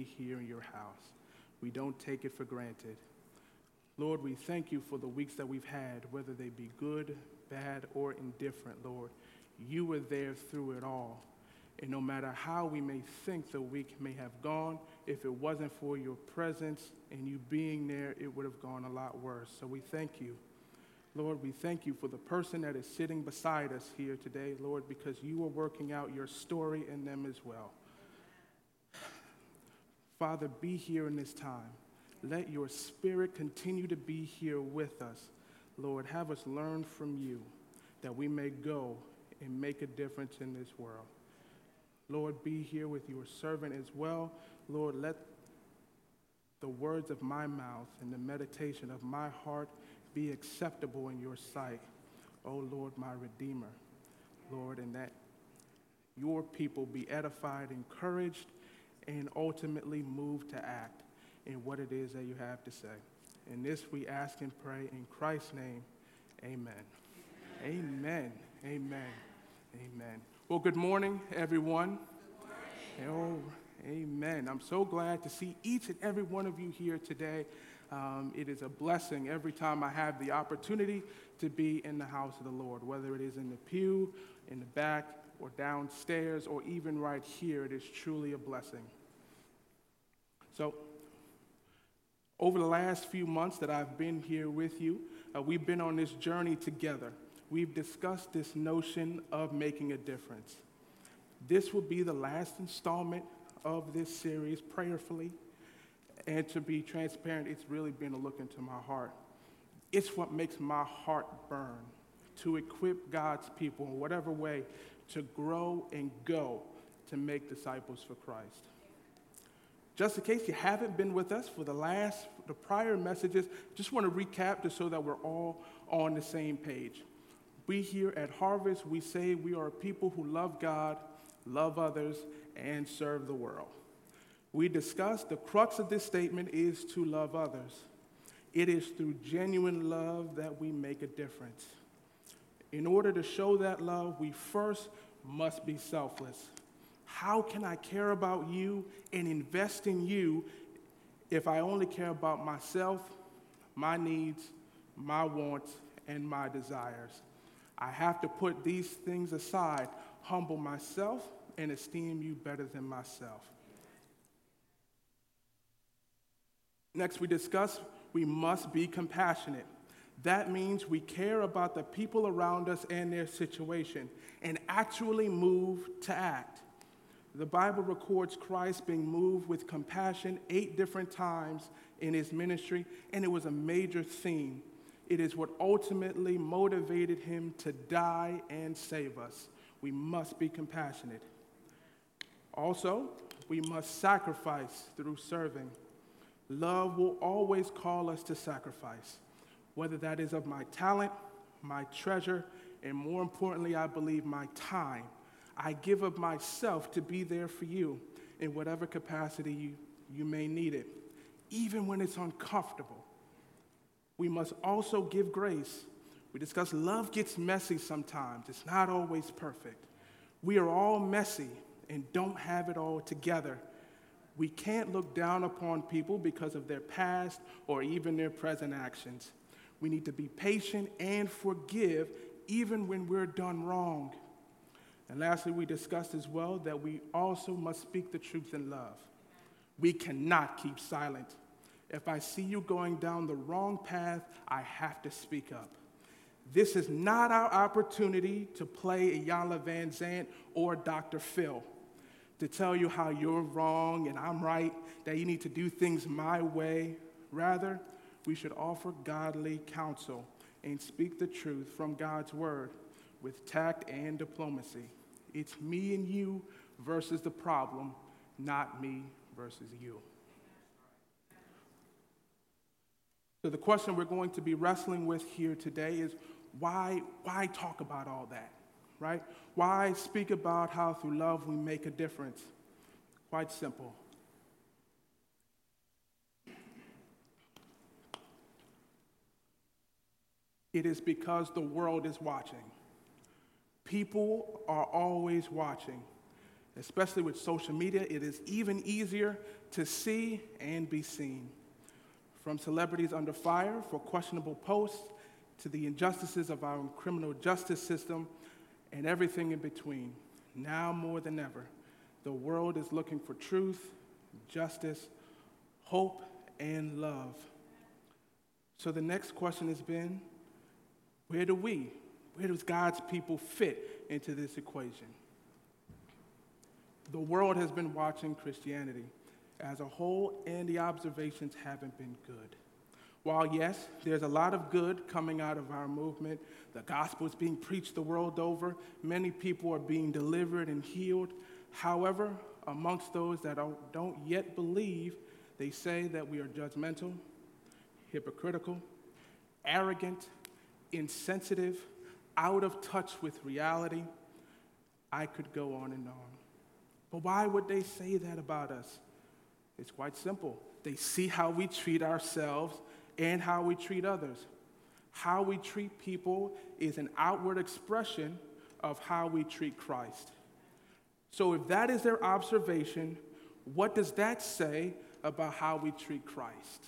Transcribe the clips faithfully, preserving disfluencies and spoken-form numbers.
be here in your house. We don't take it for granted. Lord, we thank you for the weeks that we've had, whether they be good, bad, or indifferent, Lord. You were there through it all. And no matter how we may think the week may have gone, if it wasn't for your presence and you being there, it would have gone a lot worse. So we thank you. Lord, we thank you for the person that is sitting beside us here today, Lord, because you are working out your story in them as well. Father, be here in this time. Let your spirit continue to be here with us. Lord, have us learn from you that we may go and make a difference in this world. Lord, be here with your servant as well. Lord, let the words of my mouth and the meditation of my heart be acceptable in your sight, O Lord, my Redeemer. Lord, and that your people be edified, encouraged, and ultimately moved to act in what it is that you have to say. In this we ask and pray in Christ's name, amen. Amen. Amen. Amen. Amen. Well, good morning, everyone. Good morning. Oh, amen. I'm so glad to see each and every one of you here today. Um, it is a blessing every time I have the opportunity to be in the house of the Lord, whether it is in the pew, in the back, or downstairs, or even right here. It is truly a blessing. So, over the last few months that I've been here with you, uh, we've been on this journey together. We've discussed this notion of making a difference. This will be the last installment of this series, prayerfully. And to be transparent, it's really been a look into my heart. It's what makes my heart burn, to equip God's people in whatever way to grow and go to make disciples for Christ. Just in case you haven't been with us for the last, the prior messages, just want to recap just so that we're all on the same page. We here at Harvest, we say we are people who love God, love others, and serve the world. We discussed the crux of this statement is to love others. It is through genuine love that we make a difference. In order to show that love, we first must be selfless. How can I care about you and invest in you if I only care about myself, my needs, my wants, and my desires? I have to put these things aside, humble myself, and esteem you better than myself. Next, we discuss we must be compassionate. That means we care about the people around us and their situation and actually move to act. The Bible records Christ being moved with compassion eight different times in his ministry, and it was a major theme. It is what ultimately motivated him to die and save us. We must be compassionate. Also, we must sacrifice through serving. Love will always call us to sacrifice, whether that is of my talent, my treasure, and more importantly, I believe my time. I give of myself to be there for you in whatever capacity you, you may need it, even when it's uncomfortable. We must also give grace. We discuss love gets messy sometimes. It's not always perfect. We are all messy and don't have it all together. We can't look down upon people because of their past or even their present actions. We need to be patient and forgive even when we're done wrong. And lastly, we discussed as well that we also must speak the truth in love. We cannot keep silent. If I see you going down the wrong path, I have to speak up. This is not our opportunity to play Iyanla Vanzant or Doctor Phil, to tell you how you're wrong and I'm right, that you need to do things my way. Rather, we should offer godly counsel and speak the truth from God's word with tact and diplomacy. It's me and you versus the problem, not me versus you. So the question we're going to be wrestling with here today is why, why talk about all that, right? Why speak about how through love we make a difference? Quite simple. It is because the world is watching. People are always watching. Especially with social media, it is even easier to see and be seen. From celebrities under fire for questionable posts to the injustices of our criminal justice system and everything in between. Now more than ever, the world is looking for truth, justice, hope, and love. So the next question has been, where do we, where does God's people fit into this equation? The world has been watching Christianity as a whole, and the observations haven't been good. While yes, there's a lot of good coming out of our movement, the gospel is being preached the world over, many people are being delivered and healed. However, amongst those that don't yet believe, they say that we are judgmental, hypocritical, arrogant, insensitive, out of touch with reality. I could go on and on. But why would they say that about us? It's quite simple. They see how we treat ourselves and how we treat others. How we treat people is an outward expression of how we treat Christ. So if that is their observation, what does that say about how we treat Christ?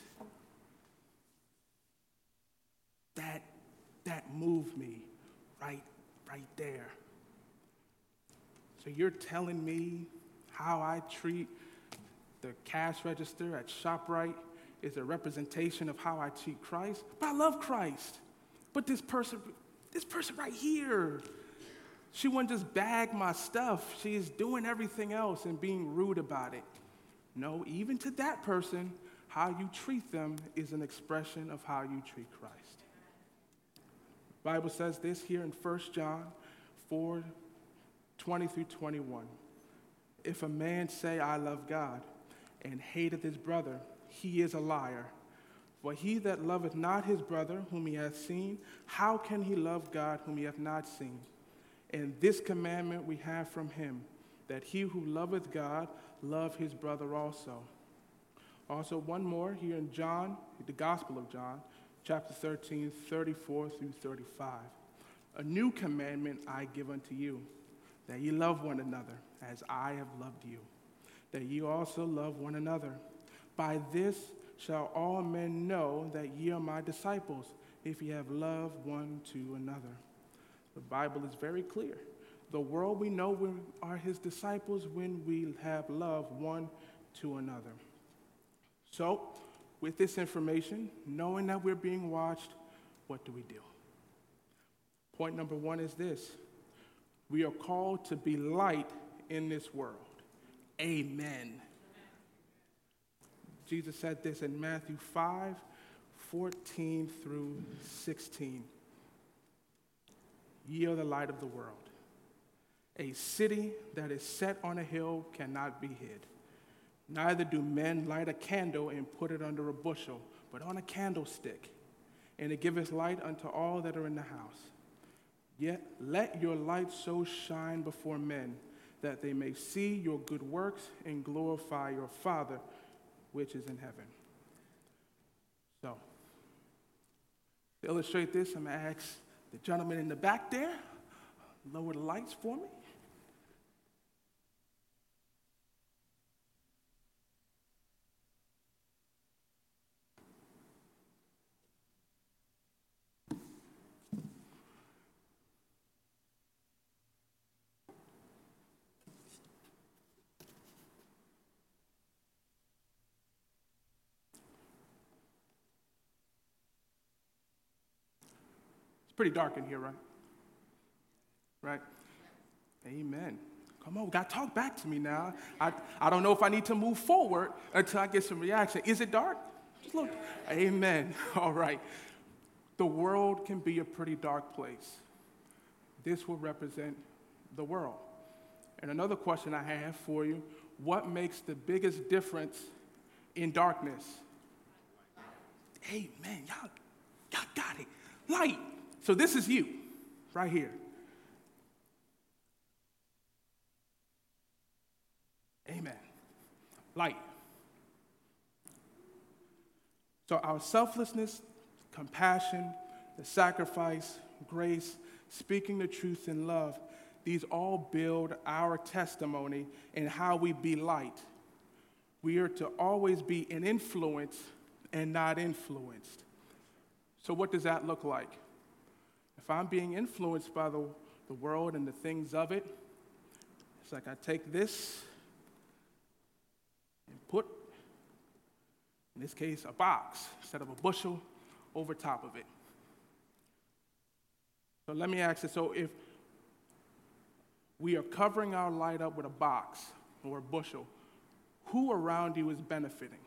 That, that moved me right, right there. So you're telling me how I treat the cash register at ShopRite is a representation of how I treat Christ? But I love Christ. But this person, this person right here, she wouldn't just bag my stuff. She's doing everything else and being rude about it. No, even to that person, how you treat them is an expression of how you treat Christ. The Bible says this here in First John four, twenty through twenty-one. If a man say, I love God, and hateth his brother, he is a liar. For he that loveth not his brother whom he hath seen, how can he love God whom he hath not seen? And this commandment we have from him, that he who loveth God love his brother also. Also one more here in John, the Gospel of John, chapter thirteen, thirty-four through thirty-five. A new commandment I give unto you, that ye love one another as I have loved you, that ye also love one another. By this shall all men know that ye are my disciples, if ye have love one to another. The Bible is very clear. The world we know we are his disciples when we have love one to another. So, with this information, knowing that we're being watched, what do we do? Point number one is this. We are called to be light in this world. Amen. Jesus said this in Matthew five, fourteen through sixteen. Ye are the light of the world. A city that is set on a hill cannot be hid. Neither do men light a candle and put it under a bushel, but on a candlestick, and it giveth light unto all that are in the house. Yet let your light so shine before men, that they may see your good works and glorify your Father which is in heaven. So, to illustrate this, I'm going to ask the gentleman in the back there, lower the lights for me. Pretty dark in here, right? Right? Amen. Come on, God, talk back to me now. I, I don't know if I need to move forward until I get some reaction. Is it dark? Just look. Amen. All right. The world can be a pretty dark place. This will represent the world. And another question I have for you, what makes the biggest difference in darkness? Amen. Y'all, y'all got it. Light. So this is you, right here. Amen. Light. So our selflessness, compassion, the sacrifice, grace, speaking the truth in love, these all build our testimony in how we be light. We are to always be an influence and not influenced. So what does that look like? If I'm being influenced by the, the world and the things of it, it's like I take this and put, in this case, a box instead of a bushel over top of it. So let me ask you, so if we are covering our light up with a box or a bushel, who around you is benefiting?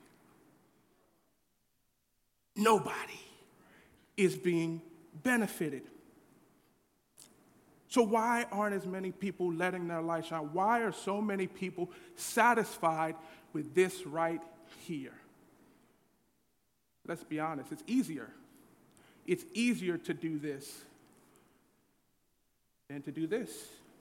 Nobody is being benefited. So why aren't as many people letting their light shine? Why are so many people satisfied with this right here? Let's be honest, it's easier. It's easier to do this than to do this.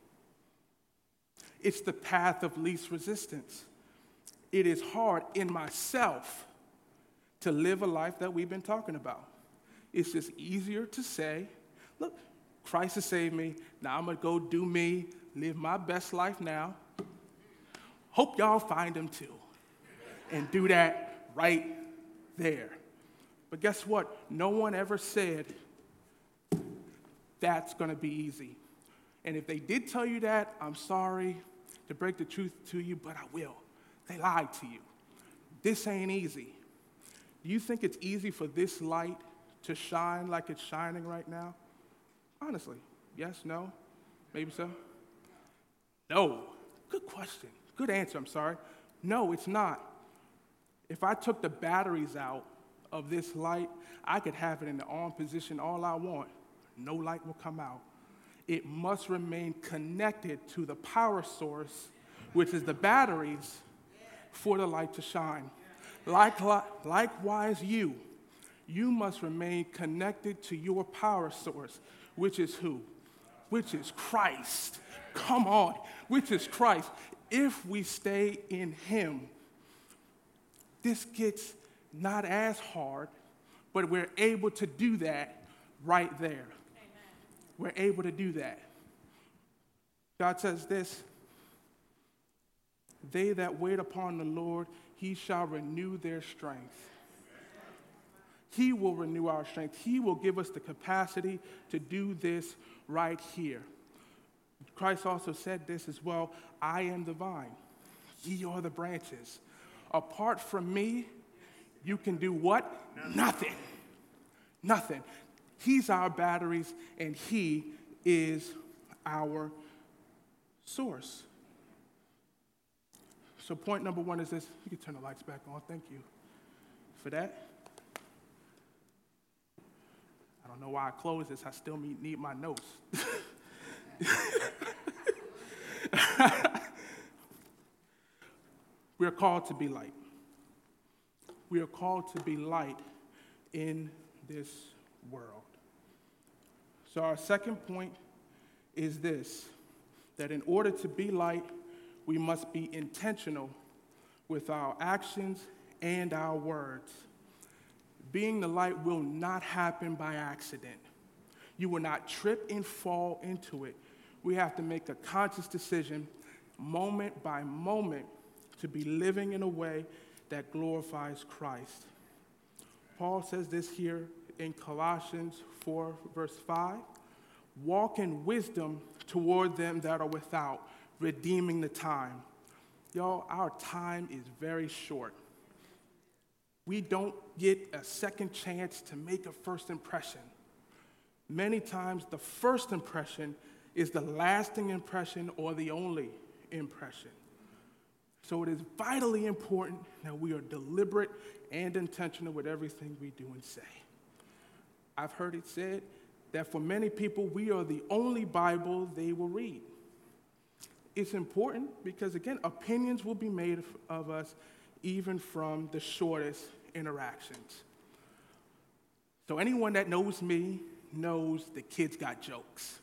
It's the path of least resistance. It is hard in myself to live a life that we've been talking about. It's just easier to say, look, Christ has saved me. Now I'm going to go do me, live my best life now. Hope y'all find him too. And do that right there. But guess what? No one ever said that's going to be easy. And if they did tell you that, I'm sorry to break the truth to you, but I will. They lied to you. This ain't easy. Do you think it's easy for this light to shine like it's shining right now? Honestly, yes, no, maybe so? No. Good question. Good answer, I'm sorry. No, it's not. If I took the batteries out of this light, I could have it in the on position all I want. No light will come out. It must remain connected to the power source, which is the batteries, for the light to shine. Like, likewise, you, you must remain connected to your power source, which is who? Which is Christ. Come on, which is Christ. If we stay in him, this gets not as hard, but we're able to do that right there. Amen. We're able to do that. God says this, they that wait upon the Lord, he shall renew their strength. He will renew our strength. He will give us the capacity to do this right here. Christ also said this as well, I am the vine, ye are the branches. Apart from me, you can do what? Nothing. Nothing. He's our batteries, and he is our source. So point number one is this. You can turn the lights back on. Thank you for that. I don't know why I closed this. I still need my notes. We are called to be light. We are called to be light in this world. So our second point is this, that in order to be light, we must be intentional with our actions and our words. Being the light will not happen by accident. You will not trip and fall into it. We have to make a conscious decision, moment by moment, to be living in a way that glorifies Christ. Paul says this here in Colossians four, verse five. Walk in wisdom toward them that are without, redeeming the time. Y'all, our time is very short. We don't get a second chance to make a first impression. Many times the first impression is the lasting impression or the only impression. So it is vitally important that we are deliberate and intentional with everything we do and say. I've heard it said that for many people, we are the only Bible they will read. It's important because, again, opinions will be made of us even from the shortest interactions. So anyone that knows me knows the kids got jokes.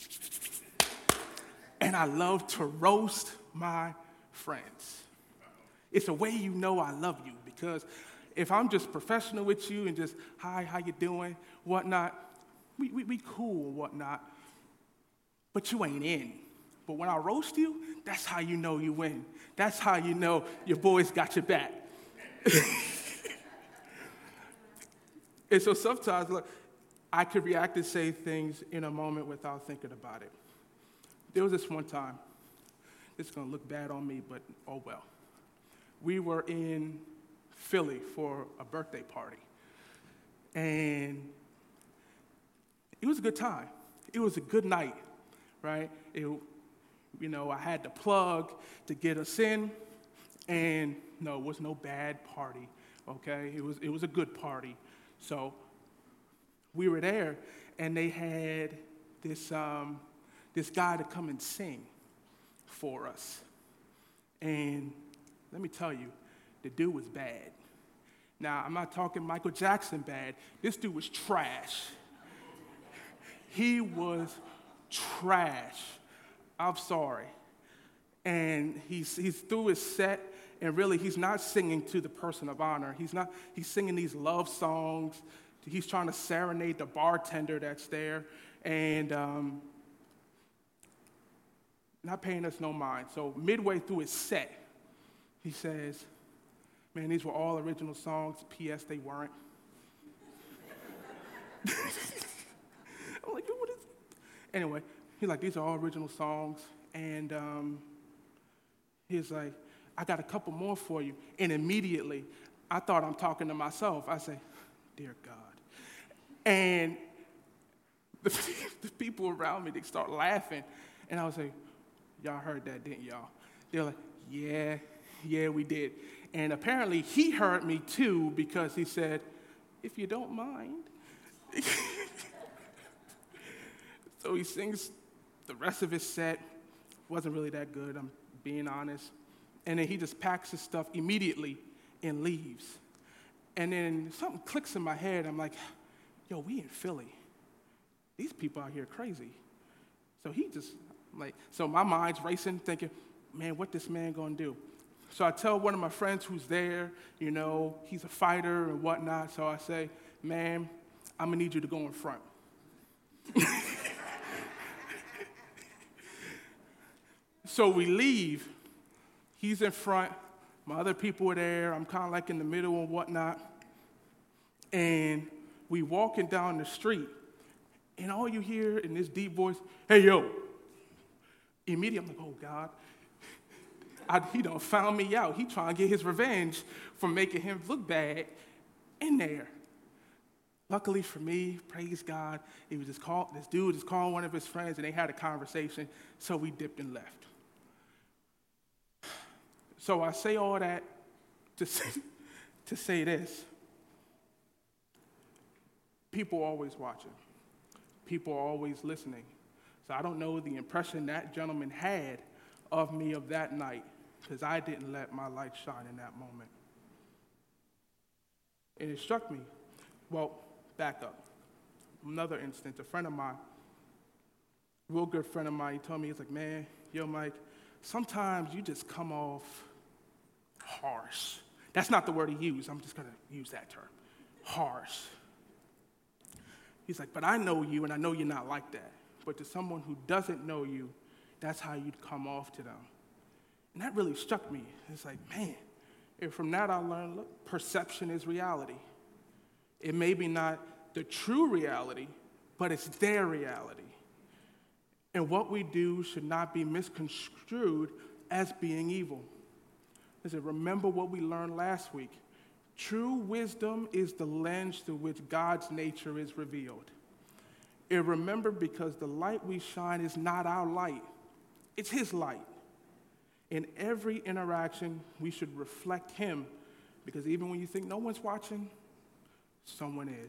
And I love to roast my friends. It's a way you know I love you, because if I'm just professional with you and just, hi, how you doing, whatnot, we, we, we cool and whatnot, but you ain't in. But when I roast you, that's how you know you win. That's how you know your boys got your back. And so sometimes, look, I could react and say things in a moment without thinking about it. There was this one time, it's going to look bad on me, but oh well. We were in Philly for a birthday party. And it was a good time. It was a good night, right? It, you know, I had the plug to get us in, and no, it was no bad party, okay? It was, it was a good party. So we were there, and they had this, um, this guy to come and sing for us. And let me tell you, the dude was bad. Now, I'm not talking Michael Jackson bad. This dude was trash. He was trash. I'm sorry. And he's, he's through his set, and really, he's not singing to the person of honor. He's not, he's singing these love songs. He's trying to serenade the bartender that's there, and um, not paying us no mind. So midway through his set, he says, man, these were all original songs. P S they weren't. I'm like, what is it? Anyway, he's like, these are all original songs. And um, he's like, I got a couple more for you. And immediately, I thought I'm talking to myself. I say, dear God. And the, the people around me, they start laughing. And I was like, y'all heard that, didn't y'all? They're like, yeah, yeah, we did. And apparently, he heard me too, because he said, if you don't mind. So he sings the rest of his set. Wasn't really that good, I'm being honest. And then he just packs his stuff immediately and leaves. And then something clicks in my head. I'm like, yo, we in Philly. These people out here crazy. So he just, like, so my mind's racing, thinking, man, what this man gonna do? So I tell one of my friends who's there, you know, he's a fighter and whatnot. So I say, man, I'm gonna need you to go in front. So we leave. He's in front. My other people are there. I'm kind of like in the middle and whatnot. And we walking down the street, and all you hear in this deep voice, hey, yo. Immediately, I'm like, oh, God. I, he done found me out. He trying to get his revenge for making him look bad in there. Luckily for me, praise God, he was just call, this dude just called one of his friends, and they had a conversation, so we dipped and left. So I say all that to say, to say this. People are always watching. People are always listening. So I don't know the impression that gentleman had of me of that night, because I didn't let my light shine in that moment. And it struck me. Well, back up. Another instance, a friend of mine, real good friend of mine, he told me, he's like, man, yo, Mike, sometimes you just come off harsh. That's not the word he used. I'm just going to use that term. Harsh. He's like, but I know you, and I know you're not like that. But to someone who doesn't know you, that's how you'd come off to them. And that really struck me. It's like, man, and from that I learned, look, perception is reality. It may be not the true reality, but it's their reality. And what we do should not be misconstrued as being evil. Listen, remember what we learned last week. True wisdom is the lens through which God's nature is revealed. And remember, because the light we shine is not our light, it's his light. In every interaction, we should reflect him, because even when you think no one's watching, someone is.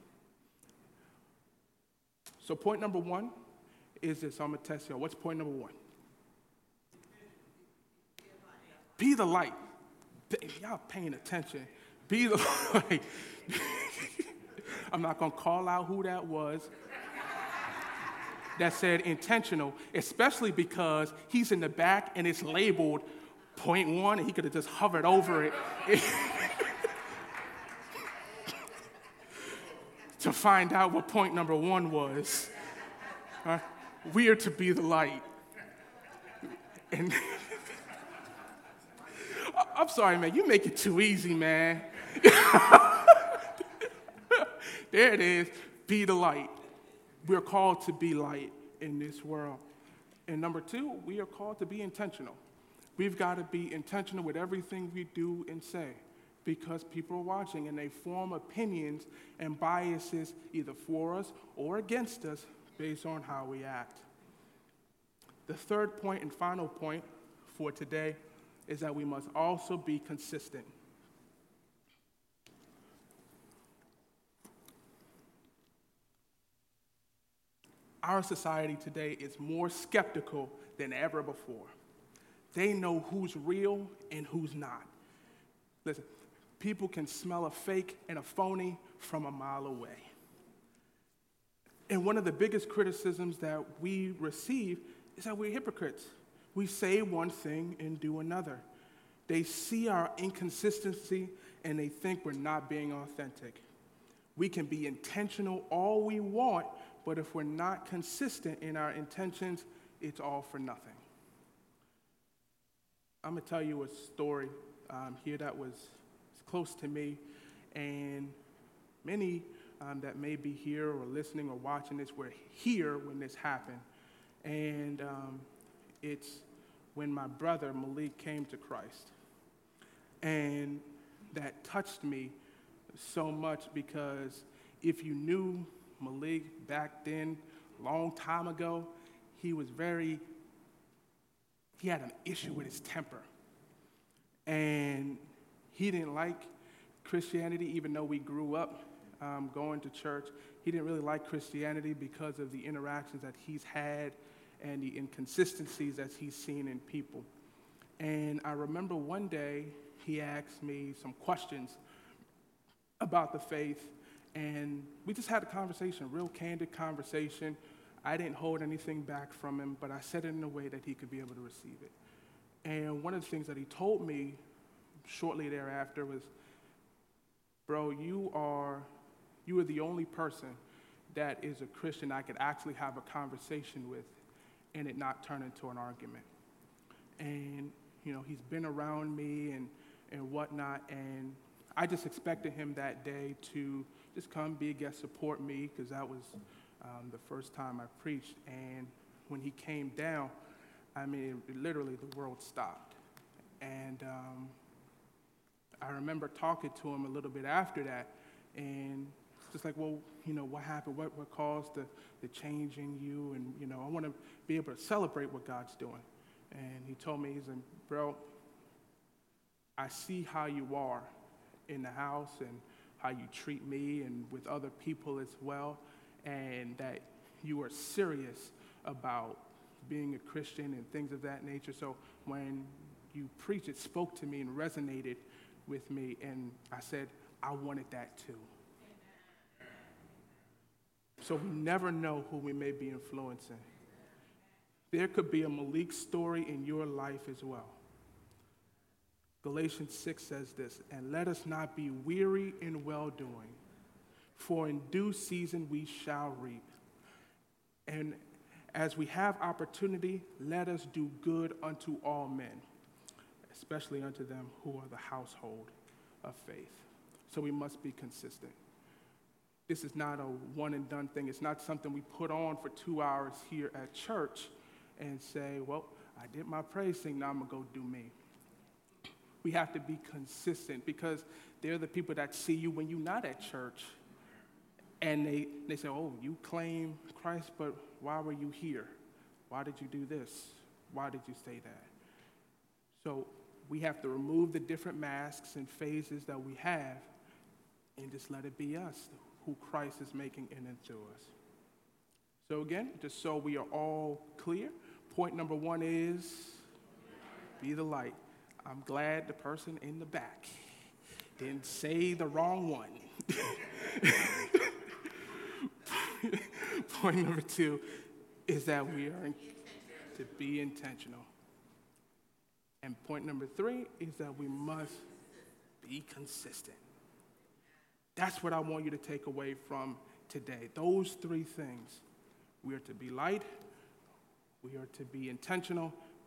So point number one is this. I'm going to test y'all. What's point number one? Be the light. Y'all paying attention. Be the light. I'm not going to call out who that was that said intentional, especially because he's in the back and it's labeled point one, and he could have just hovered over it to find out what point number one was. Uh, we are to be the light. And I'm sorry, man, you make it too easy, man. There it is, be the light. We're called to be light in this world. And number two, we are called to be intentional. We've got to be intentional with everything we do and say, because people are watching and they form opinions and biases either for us or against us based on how we act. The third point and final point for today is that we must also be consistent. Our society today is more skeptical than ever before. They know who's real and who's not. Listen, people can smell a fake and a phony from a mile away. And one of the biggest criticisms that we receive is that we're hypocrites. We say one thing and do another. They see our inconsistency and they think we're not being authentic. We can be intentional all we want, but if we're not consistent in our intentions, it's all for nothing. I'm going to tell you a story um, here that was close to me, and many um, that may be here or listening or watching this were here when this happened. And um, it's when my brother Malik came to Christ. And that touched me so much because if you knew Malik back then, a long time ago, he was very, he had an issue with his temper. And he didn't like Christianity, even though we grew up um, going to church. He didn't really like Christianity because of the interactions that he's had and the inconsistencies that he's seen in people. And I remember one day he asked me some questions about the faith, and we just had a conversation, a real candid conversation. I didn't hold anything back from him, but I said it in a way that he could be able to receive it. And one of the things that he told me shortly thereafter was, bro, you are, you are the only person that is a Christian I could actually have a conversation with and it not turn into an argument. And, you know, he's been around me and, and whatnot, and I just expected him that day to just come, be a guest, support me, because that was um, the first time I preached. And when he came down, I mean, it, literally the world stopped. And um, I remember talking to him a little bit after that, and just like, well, you know, what happened? What, what caused the, the change in you? And, you know, I want to be able to celebrate what God's doing. And he told me, he's like, bro, I see how you are in the house and how you treat me and with other people as well, and that you are serious about being a Christian and things of that nature. So when you preach, it spoke to me and resonated with me, and I said, I wanted that too. So we never know who we may be influencing. There could be a Malik story in your life as well. Galatians six says this, and let us not be weary in well-doing, for in due season we shall reap. And as we have opportunity, let us do good unto all men, especially unto them who are the household of faith. So we must be consistent. This is not a one and done thing. It's not something we put on for two hours here at church and say, well, I did my praise thing, now I'm going to go do me. We have to be consistent because they're the people that see you when you're not at church. And they, they say, oh, you claim Christ, but why were you here? Why did you do this? Why did you say that? So we have to remove the different masks and phases that we have and just let it be us, who Christ is making in and through us. So again, just so we are all clear, point number one is be the light. I'm glad the person in the back didn't say the wrong one. Point number two is that we are in, to be intentional. And point number three is that we must be consistent. That's what I want you to take away from today. Those three things. We are to be light, we are to be intentional,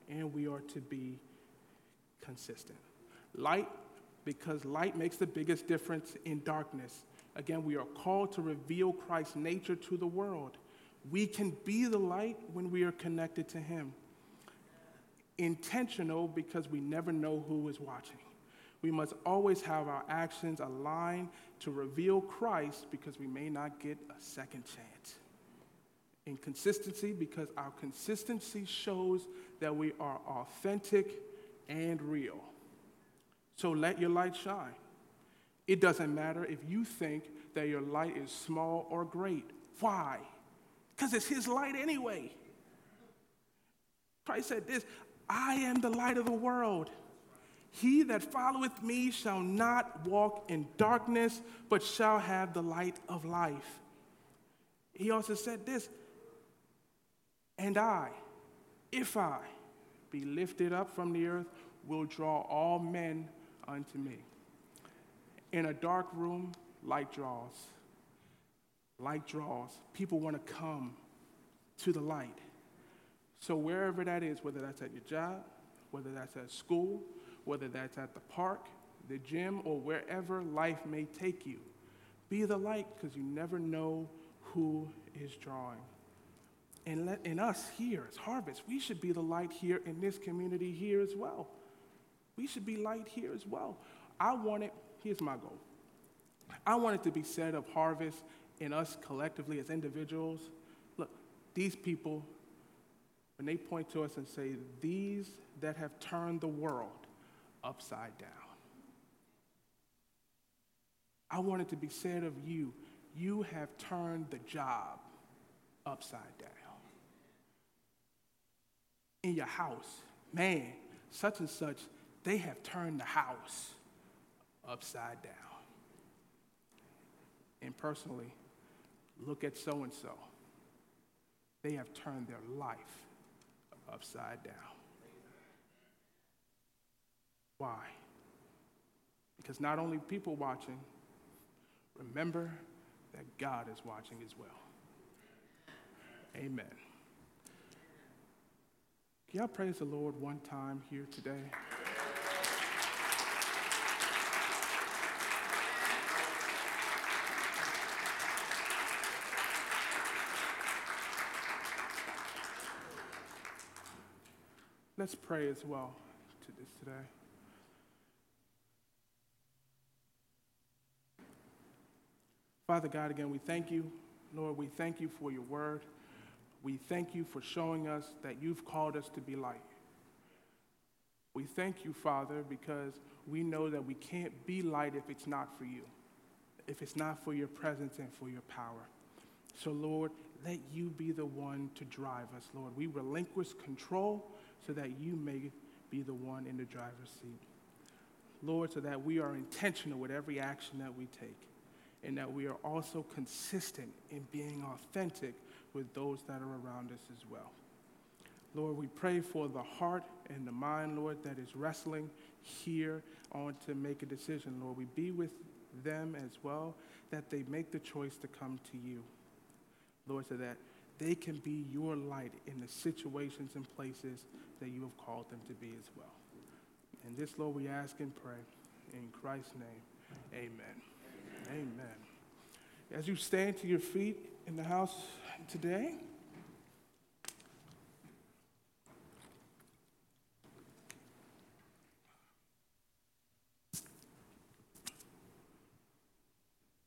and we are to be consistent. Light, because light makes the biggest difference in darkness. Again, we are called to reveal Christ's nature to the world. We can be the light when we are connected to him. Intentional, because we never know who is watching. We must always have our actions aligned to reveal Christ, because we may not get a second chance. In consistency, because our consistency shows that we are authentic and real. So let your light shine. It doesn't matter if you think that your light is small or great. Why? Because it's his light anyway. Christ said this, I am the light of the world. He that followeth me shall not walk in darkness, but shall have the light of life. He also said this, and I, if I be lifted up from the earth, will draw all men unto me. In a dark room, light draws. Light draws. People want to come to the light. So wherever that is, whether that's at your job, whether that's at school, whether that's at the park, the gym, or wherever life may take you, be the light, because you never know who is drawing. And let, in us here as Harvest, we should be the light here in this community here as well. We should be light here as well. I want it, here's my goal. I want it to be said of Harvest and us collectively as individuals, look, these people, when they point to us and say, these that have turned the world upside down. I want it to be said of you, you have turned the job upside down. In your house, man, such and such, they have turned the house upside down. And personally, look at so-and-so. They have turned their life upside down. Why? Because not only people watching, remember that God is watching as well. Amen. Can y'all praise the Lord one time here today? Let's pray as well to this today. Father God, again, we thank you. Lord, we thank you for your word. We thank you for showing us that you've called us to be light. We thank you, Father, because we know that we can't be light if it's not for you, if it's not for your presence and for your power. So, Lord, let you be the one to drive us, Lord. We relinquish control so that you may be the one in the driver's seat. Lord, so that we are intentional with every action that we take, and that we are also consistent in being authentic with those that are around us as well. Lord, we pray for the heart and the mind, Lord, that is wrestling here on to make a decision. Lord, we be with them as well, that they make the choice to come to you. Lord, so that they can be your light in the situations and places that you have called them to be as well. And this, Lord, we ask and pray. In Christ's name, amen. Amen. As you stand to your feet in the house today,